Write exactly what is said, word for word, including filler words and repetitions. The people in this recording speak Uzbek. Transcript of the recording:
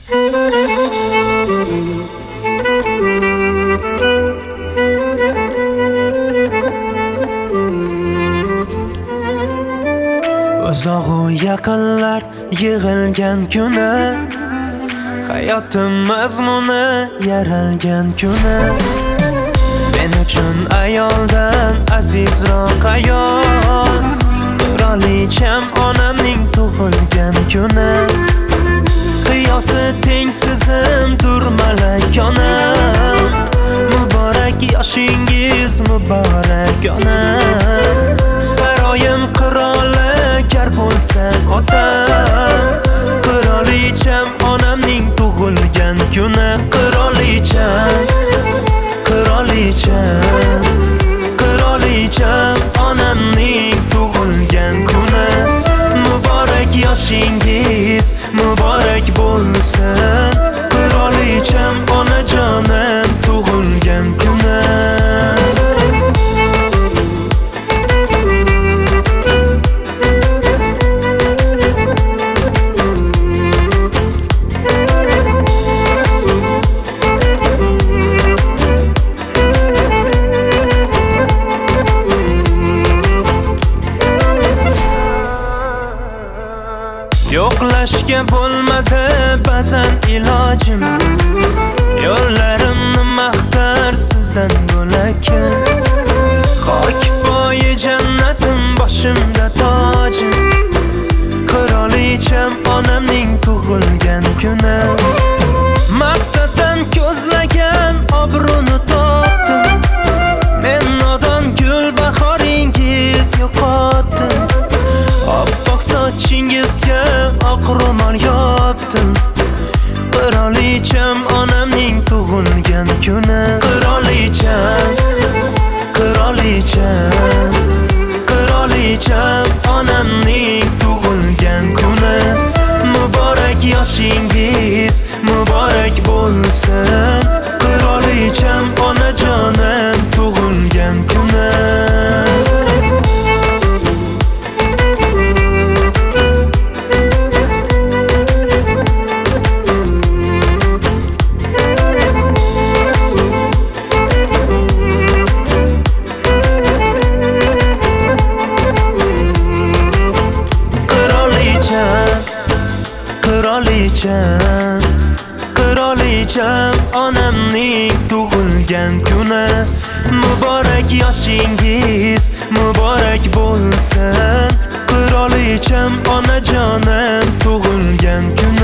Uzoq-u yaqinlar yig'ilgan kuni, hayotim mazmuni yaralgan kuni. Men uchun ayoldan azizroq ayol, qirolicham onamning tug'ilgan kuni. Qiyosi tengsizimdir malak onam, muborak yoshingiz muborak onam. Saroyim qiroli kar bo'lsam otam, qirolicham onamning tug'ilgan kuni. Qirolicham, qirolicham, qirolicham onamning tug'ilgan kuni. Muborak yoshingiz muborak bo'lsin, qirolicham onajonim tug'ilgan kuni. Yo'qlashga bo'lmadi ba'zan ilojim, yo'llarimni maqtar sizdan bo'lakin. Xok poyi jannatim boshimda tojim, qirolicham onamning tug'ilgan kuni. Maqsaddan ko'zlagan obro'ni topdim, men nodon gul bahoringiz yo'qotdim. Oppoq sochingizga oq ro'mol yopdim, qirolicham onamning tug'ilgan kuni. Qirolicham, qirolicham, qirolicham onamning tug'ilgan kuni. Muborak yoshingiz muborak bo'lsin, qirolicham onajonim tug'ilgan kuni. Qirolicham, qirolicham onamning tug'ilgan kuni. Muborak yoshingiz muborak bo'lsin, qirolicham onajonim tug'ilgan kuni.